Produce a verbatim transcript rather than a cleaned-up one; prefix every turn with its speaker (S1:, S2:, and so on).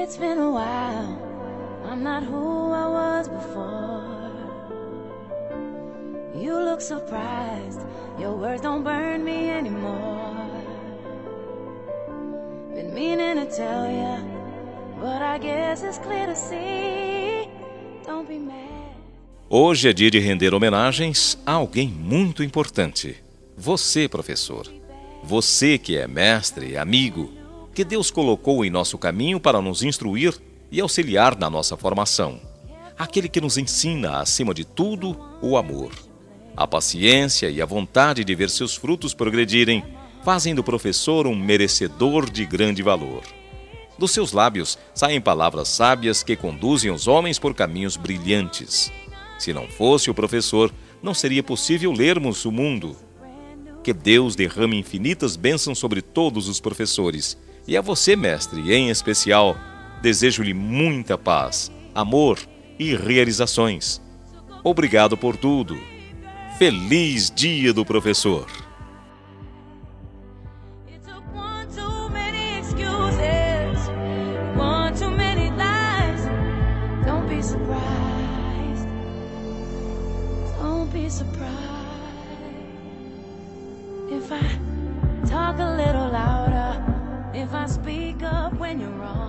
S1: It's been a while, I'm not who I was before. You look surprised, your words don't burn me anymore. Been meaning to tell ya, but I guess it's clear to see. Don't be mad.
S2: Hoje é dia de render homenagens a alguém muito importante. Você, professor. Você que é mestre, amigo, que Deus colocou em nosso caminho para nos instruir e auxiliar na nossa formação. Aquele que nos ensina, acima de tudo, o amor. A paciência e a vontade de ver seus frutos progredirem fazem do professor um merecedor de grande valor. Dos seus lábios saem palavras sábias que conduzem os homens por caminhos brilhantes. Se não fosse o professor, não seria possível lermos o mundo. Que Deus derrame infinitas bênçãos sobre todos os professores. E a você, mestre, em especial, desejo-lhe muita paz, amor e realizações. Obrigado por tudo. Feliz Dia do Professor!
S1: Be surprised if I talk a little louder, if I speak up when you're wrong.